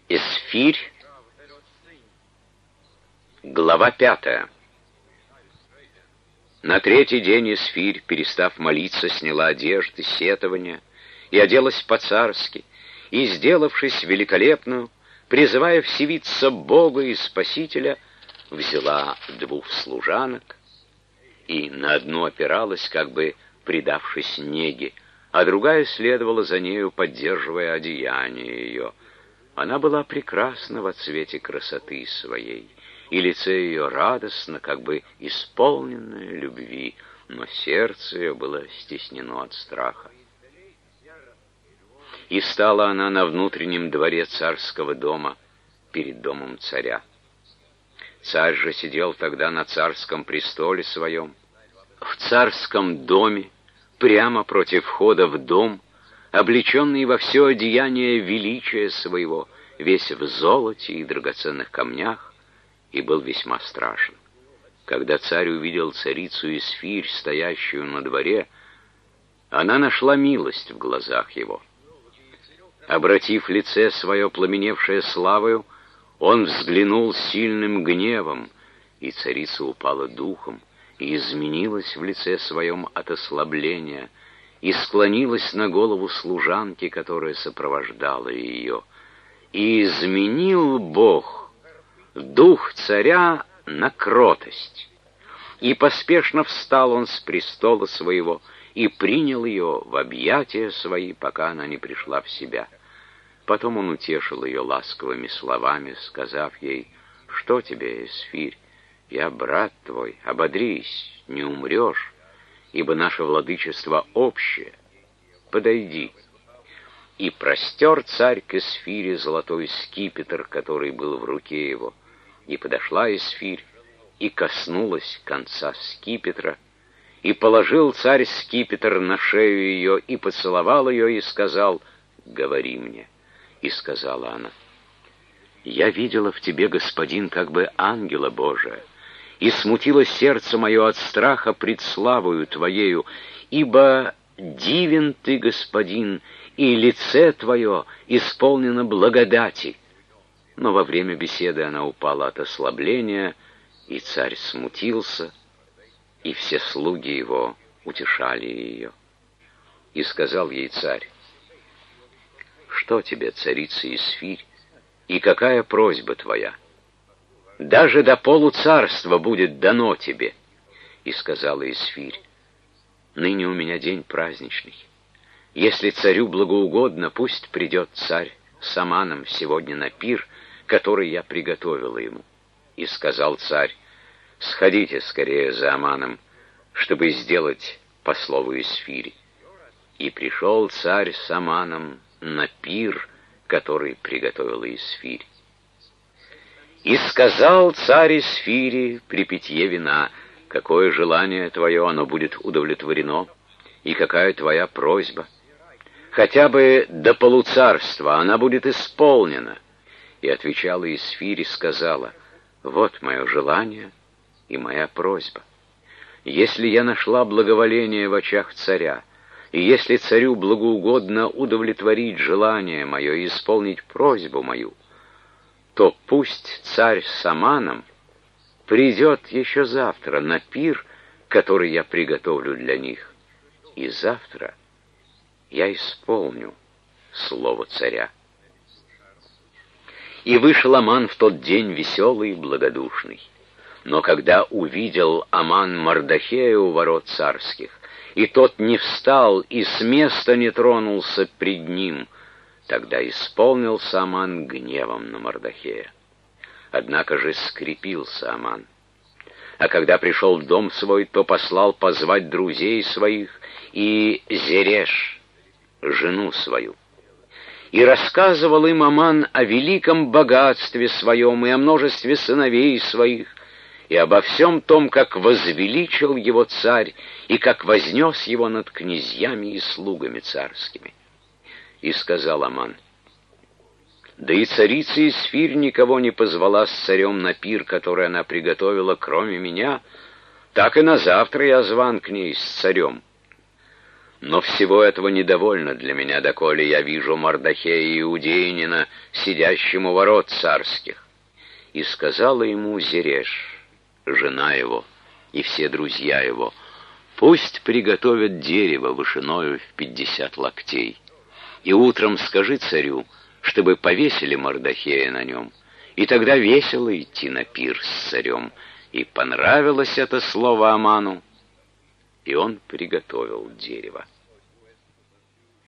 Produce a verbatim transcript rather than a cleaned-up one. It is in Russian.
Эсфирь, глава пятая. На третий день Эсфирь, перестав молиться, сняла одежды, сетования и оделась по-царски, и, сделавшись великолепную, призывая всевидца Бога и Спасителя, взяла двух служанок и на одну опиралась, как бы предавшись неге, а другая следовала за нею, поддерживая одеяние ее. Она была прекрасна во цвете красоты своей, и лице ее радостно, как бы исполненное любви, но сердце ее было стеснено от страха. И стала она на внутреннем дворе царского дома, перед домом царя. Царь же сидел тогда на царском престоле своем, в царском доме, прямо против входа в дом, облеченный во все одеяние величия своего, весь в золоте и драгоценных камнях, и был весьма страшен. Когда царь увидел царицу Эсфирь, стоящую на дворе, она нашла милость в глазах его. Обратив лице свое, пламеневшее славою, он взглянул с сильным гневом, и царица упала духом, и изменилась в лице своем от ослабления, и склонилась на голову служанки, которая сопровождала ее. И изменил Бог дух царя на кротость, и поспешно встал он с престола своего и принял ее в объятия свои, пока она не пришла в себя. Потом он утешил ее ласковыми словами, сказав ей: «Что тебе, Эсфирь? Я брат твой, ободрись, не умрешь, ибо наше владычество общее. Подойди». И простер царь к Эсфире золотой скипетр, который был в руке его. И подошла Эсфирь, и коснулась конца скипетра, и положил царь скипетр на шею ее, и поцеловал ее, и сказал: «Говори мне». И сказала она: «Я видела в тебе, господин, как бы ангела Божия, и смутилось сердце мое от страха пред славою твоею, ибо дивен ты, господин, и лице твое исполнено благодати». Но во время беседы она упала от ослабления, и царь смутился, и все слуги его утешали ее. И сказал ей царь: «Что тебе, царица Эсфирь, и какая просьба твоя? Даже до полуцарства будет дано тебе». И сказала Эсфирь: «Ныне у меня день праздничный. Если царю благоугодно, пусть придет царь с Аманом сегодня на пир, который я приготовила ему». И сказал царь: «Сходите скорее за Аманом, чтобы сделать по слову Эсфири». И пришел царь с Аманом на пир, который приготовила Эсфирь. И сказал царь Эсфири при питье вина: «Какое желание твое, оно будет удовлетворено, и какая твоя просьба? Хотя бы до полуцарства она будет исполнена». И отвечала Эсфирь и сказала: «Вот мое желание и моя просьба. Если я нашла благоволение в очах царя, и если царю благоугодно удовлетворить желание мое и исполнить просьбу мою, то пусть царь с Аманом придет еще завтра на пир, который я приготовлю для них, и завтра я исполню слово царя». И вышел Аман в тот день веселый и благодушный. Но когда увидел Аман Мордохея у ворот царских, и тот не встал и с места не тронулся пред ним, тогда исполнился Аман гневом на Мордохея. Однако же скрепился Аман. А когда пришел в дом свой, то послал позвать друзей своих и Зереш, жену свою. И рассказывал им Аман о великом богатстве своем и о множестве сыновей своих, и обо всем том, как возвеличил его царь, и как вознес его над князьями и слугами царскими. И сказал Аман: «Да и царица Эсфирь никого не позвала с царем на пир, который она приготовила, кроме меня, так и на завтра я зван к ней с царем. Но всего этого недовольно для меня, доколе я вижу Мардохея Иудеянина, сидящему у ворот царских». И сказала ему Зереш, жена его, и все друзья его: «Пусть приготовят дерево вышиною в пятьдесят локтей, и утром скажи царю, чтобы повесили Мардохея на нем, и тогда весело идти на пир с царем». И понравилось это слово Аману, и он приготовил дерево.